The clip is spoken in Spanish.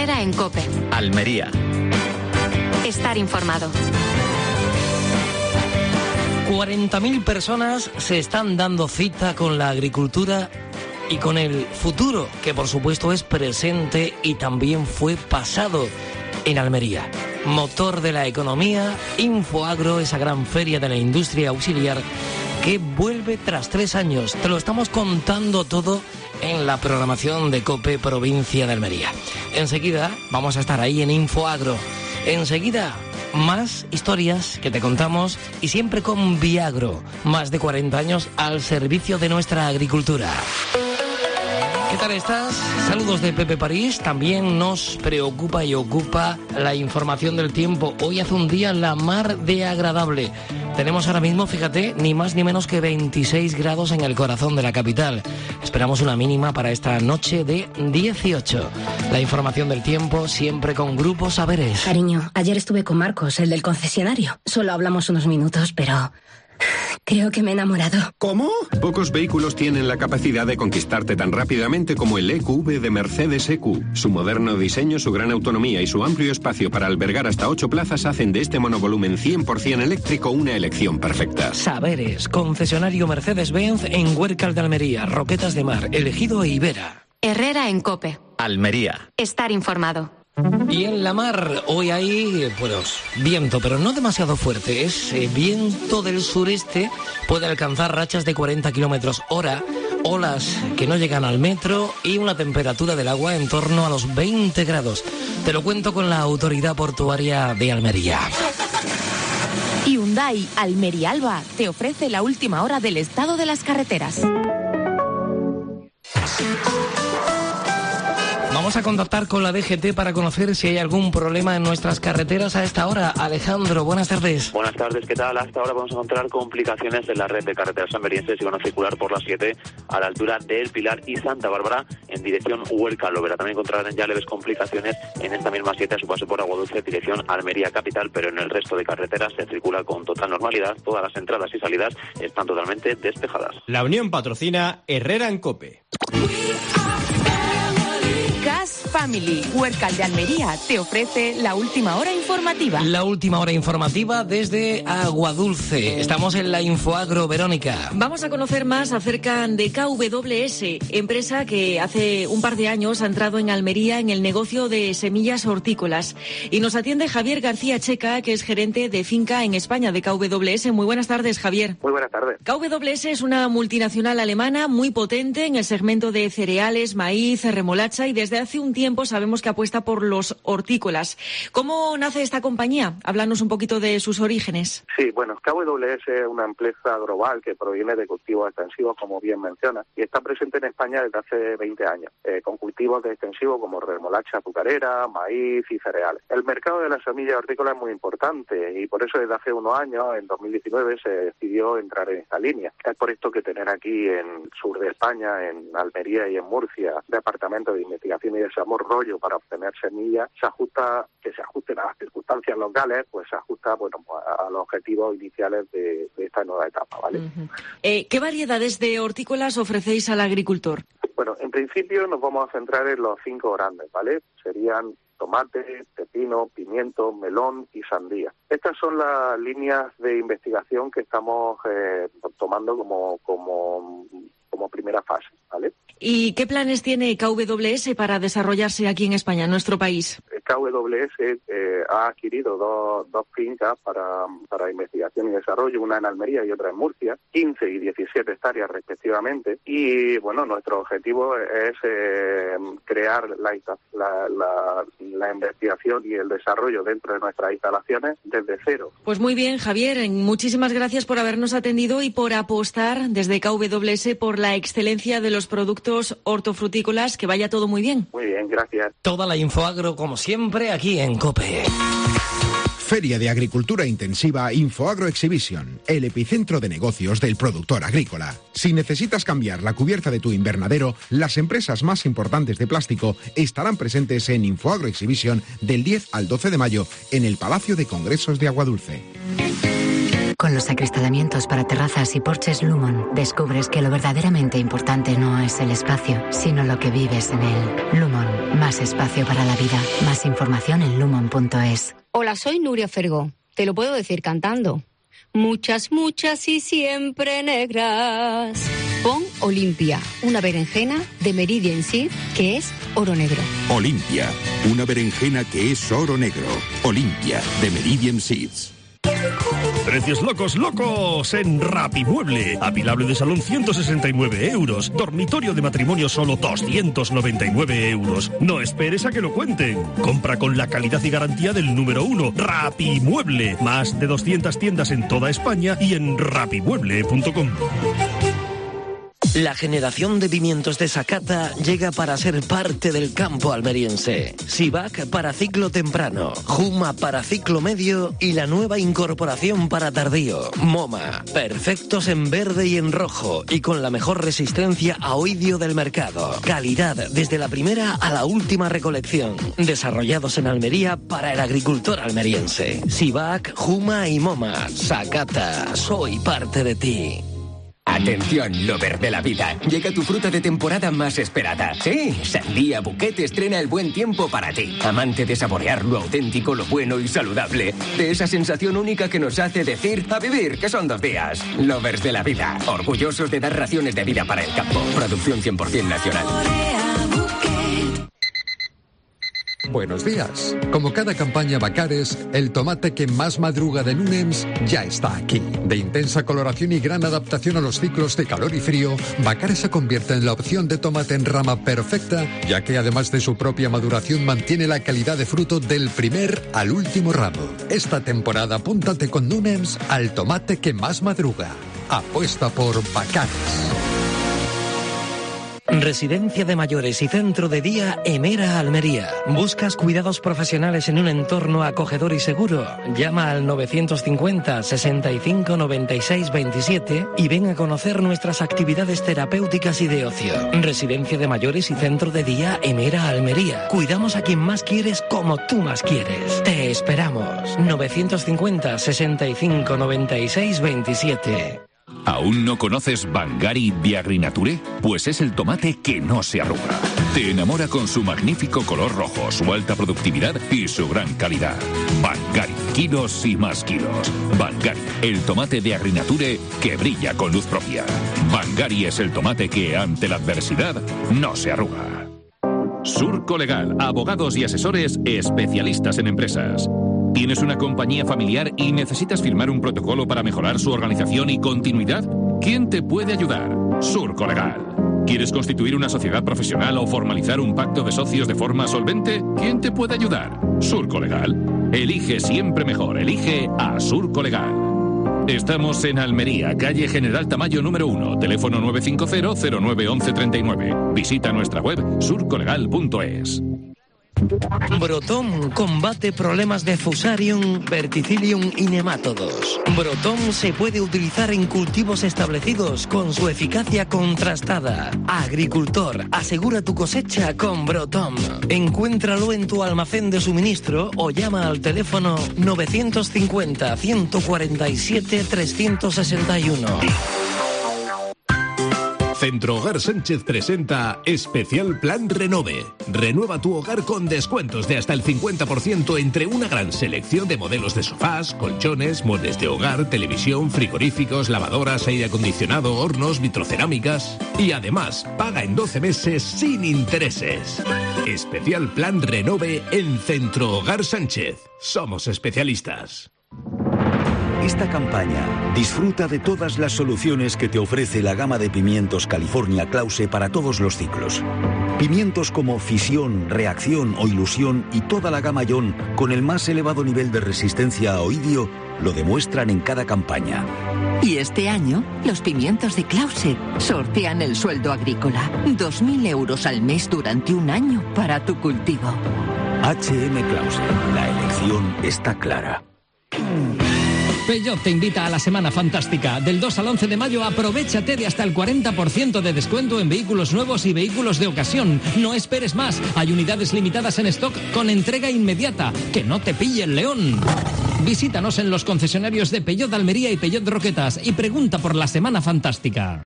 Herrera en COPE. Almería. Estar informado. 40.000 personas se están dando cita con la agricultura y con el futuro, que por supuesto es presente y también fue pasado en Almería. Motor de la economía, Infoagro, esa gran feria de la industria auxiliar que vuelve tras 3 años. Te lo estamos contando todo en la programación de COPE Provincia de Almería. Enseguida vamos a estar ahí en Infoagro. Enseguida más historias que te contamos y siempre con Viagro, más de 40 años al servicio de nuestra agricultura. ¿Qué tal estás? Saludos de Pepe París. También nos preocupa y ocupa la información del tiempo. Hoy hace un día la mar de agradable. Tenemos ahora mismo, fíjate, ni más ni menos que 26 grados en el corazón de la capital. Esperamos una mínima para esta noche de 18. La información del tiempo siempre con Grupo Saberes. Cariño, ayer estuve con Marcos, el del concesionario. Solo hablamos unos minutos, pero creo que me he enamorado. ¿Cómo? Pocos vehículos tienen la capacidad de conquistarte tan rápidamente como el EQV de Mercedes EQ. Su moderno diseño, su gran autonomía y su amplio espacio para albergar hasta 8 plazas hacen de este monovolumen 100% eléctrico una elección perfecta. Saberes, concesionario Mercedes-Benz en Huércal de Almería, Roquetas de Mar, Elegido e Ibera. Herrera en COPE. Almería. Estar informado. Y en la mar, hoy hay, pues, viento, pero no demasiado fuerte. Es viento del sureste, puede alcanzar rachas de 40 kilómetros hora, olas que no llegan al metro y una temperatura del agua en torno a los 20 grados. Te lo cuento con la Autoridad Portuaria de Almería. Hyundai Almería Alba te ofrece la última hora del estado de las carreteras. Vamos a contactar con la DGT para conocer si hay algún problema en nuestras carreteras a esta hora. Alejandro, buenas tardes. Buenas tardes, ¿qué tal? Hasta ahora vamos a encontrar complicaciones en la red de carreteras almerienses y van a circular por la 7 a la altura de El Pilar y Santa Bárbara en dirección Huércal-Lovera. También encontrarán ya leves complicaciones en esta misma 7 a su paso por Aguadulce, dirección Almería Capital, pero en el resto de carreteras se circula con total normalidad. Todas las entradas y salidas están totalmente despejadas. La Unión patrocina Herrera en COPE. Gas Family, Huércal de Almería, te ofrece la última hora informativa. La última hora informativa desde Aguadulce. Estamos en la Infoagro, Verónica. Vamos a conocer más acerca de KWS, empresa que hace un par de años ha entrado en Almería en el negocio de semillas hortícolas. Y nos atiende Javier García Checa, que es gerente de finca en España de KWS. Muy buenas tardes, Javier. Muy buenas tardes. KWS es una multinacional alemana muy potente en el segmento de cereales, maíz, remolacha y desde hace un tiempo sabemos que apuesta por los hortícolas. ¿Cómo nace esta compañía? Háblanos un poquito de sus orígenes. Sí, bueno, KWS es una empresa global que proviene de cultivos extensivos, como bien menciona, y está presente en España desde hace 20 años, con cultivos de extensivos como remolacha azucarera, maíz y cereales. El mercado de las semillas hortícolas es muy importante y por eso desde hace unos años, en 2019, se decidió entrar en esta línea. Es por esto que tener aquí en el sur de España, en Almería y en Murcia, departamentos de investigación y desarrollo para obtener semillas, se ajusten a las circunstancias locales, pues se ajusta a los objetivos iniciales de esta nueva etapa, ¿vale? Uh-huh. ¿Qué variedades de hortícolas ofrecéis al agricultor? Bueno, en principio nos vamos a centrar en los 5 grandes, ¿vale? Serían tomate, pepino, pimiento, melón y sandía. Estas son las líneas de investigación que estamos tomando como primera fase, ¿vale? ¿Y qué planes tiene KWS para desarrollarse aquí en España, en nuestro país? KWS ha adquirido dos fincas para investigación y desarrollo, una en Almería y otra en Murcia, 15 y 17 hectáreas respectivamente, y bueno, nuestro objetivo es crear la investigación y el desarrollo dentro de nuestras instalaciones desde cero. Pues muy bien, Javier, muchísimas gracias por habernos atendido y por apostar desde KWS por la excelencia de los productos hortofrutícolas. Que vaya todo muy bien. Muy bien, gracias. Toda la Infoagro, como siempre, aquí en COPE. Feria de Agricultura Intensiva Infoagro Exhibition, el epicentro de negocios del productor agrícola. Si necesitas cambiar la cubierta de tu invernadero, las empresas más importantes de plástico estarán presentes en Infoagro Exhibition del 10 al 12 de mayo en el Palacio de Congresos de Aguadulce. Con los acristalamientos para terrazas y porches Lumon, descubres que lo verdaderamente importante no es el espacio, sino lo que vives en él. Lumon, más espacio para la vida. Más información en lumon.es. Hola, soy Nuria Fergó. Te lo puedo decir cantando. Muchas, muchas y siempre negras. Pon Olimpia, una berenjena de Meridian Seed que es oro negro. Olimpia, una berenjena que es oro negro. Olimpia, de Meridian Seeds. Precios locos, locos en Rapimueble. Apilable de salón 169 euros. Dormitorio de matrimonio solo 299 euros. No esperes a que lo cuenten. Compra con la calidad y garantía del número 1. Rapimueble. Más de 200 tiendas en toda España y en rapimueble.com. La generación de pimientos de Sakata llega para ser parte del campo almeriense. Sivac para ciclo temprano, Juma para ciclo medio y la nueva incorporación para tardío, Moma. Perfectos en verde y en rojo y con la mejor resistencia a oidio del mercado. Calidad desde la primera a la última recolección. Desarrollados en Almería para el agricultor almeriense. Sivac, Juma y Moma. Sakata, soy parte de ti. Atención, lover de la vida. Llega tu fruta de temporada más esperada. Sí, Sandía Bouquet estrena el buen tiempo para ti. Amante de saborear lo auténtico, lo bueno y saludable. De esa sensación única que nos hace decir a vivir, que son 2 días. Lovers de la vida. Orgullosos de dar raciones de vida para el campo. Producción 100% nacional. Buenos días. Como cada campaña Baccares, el tomate que más madruga de Nunems ya está aquí. De intensa coloración y gran adaptación a los ciclos de calor y frío, Baccares se convierte en la opción de tomate en rama perfecta, ya que además de su propia maduración mantiene la calidad de fruto del primer al último ramo. Esta temporada apúntate con Nunems al tomate que más madruga. Apuesta por Baccares. Residencia de mayores y centro de día Emera Almería. ¿Buscas cuidados profesionales en un entorno acogedor y seguro? Llama al 950 65 96 27 y ven a conocer nuestras actividades terapéuticas y de ocio. Residencia de mayores y centro de día Emera Almería. Cuidamos a quien más quieres como tú más quieres. Te esperamos. 950 65 96 27. ¿Aún no conoces Bangari di Agrinature? Pues es el tomate que no se arruga. Te enamora con su magnífico color rojo, su alta productividad y su gran calidad. Bangari, kilos y más kilos. Bangari, el tomate de Agrinature que brilla con luz propia. Bangari es el tomate que, ante la adversidad, no se arruga. Surco Legal, abogados y asesores especialistas en empresas. ¿Tienes una compañía familiar y necesitas firmar un protocolo para mejorar su organización y continuidad? ¿Quién te puede ayudar? Surco Legal. ¿Quieres constituir una sociedad profesional o formalizar un pacto de socios de forma solvente? ¿Quién te puede ayudar? Surco Legal. Elige siempre mejor. Elige a Surco Legal. Estamos en Almería, calle General Tamayo número 1, teléfono 950-091139. Visita nuestra web surcolegal.es. Brotom combate problemas de Fusarium, Verticillium y nemátodos. Brotom se puede utilizar en cultivos establecidos con su eficacia contrastada. Agricultor, asegura tu cosecha con Brotom. Encuéntralo en tu almacén de suministro o llama al teléfono 950 147 361. Centro Hogar Sánchez presenta Especial Plan Renove. Renueva tu hogar con descuentos de hasta el 50% entre una gran selección de modelos de sofás, colchones, muebles de hogar, televisión, frigoríficos, lavadoras, aire acondicionado, hornos, vitrocerámicas. Y además, paga en 12 meses sin intereses. Especial Plan Renove en Centro Hogar Sánchez. Somos especialistas. Esta campaña disfruta de todas las soluciones que te ofrece la gama de pimientos California Klause para todos los ciclos. Pimientos como Fisión, Reacción o Ilusión y toda la gama Ion con el más elevado nivel de resistencia a oidio lo demuestran en cada campaña. Y este año, los pimientos de Klause sortean el sueldo agrícola. 2.000 euros al mes durante un año para tu cultivo. HM Klause, la elección está clara. Peugeot te invita a la Semana Fantástica. Del 2 al 11 de mayo, aprovéchate de hasta el 40% de descuento en vehículos nuevos y vehículos de ocasión. No esperes más. Hay unidades limitadas en stock con entrega inmediata. ¡Que no te pille el león! Visítanos en los concesionarios de Peugeot de Almería y Peugeot Roquetas y pregunta por la Semana Fantástica.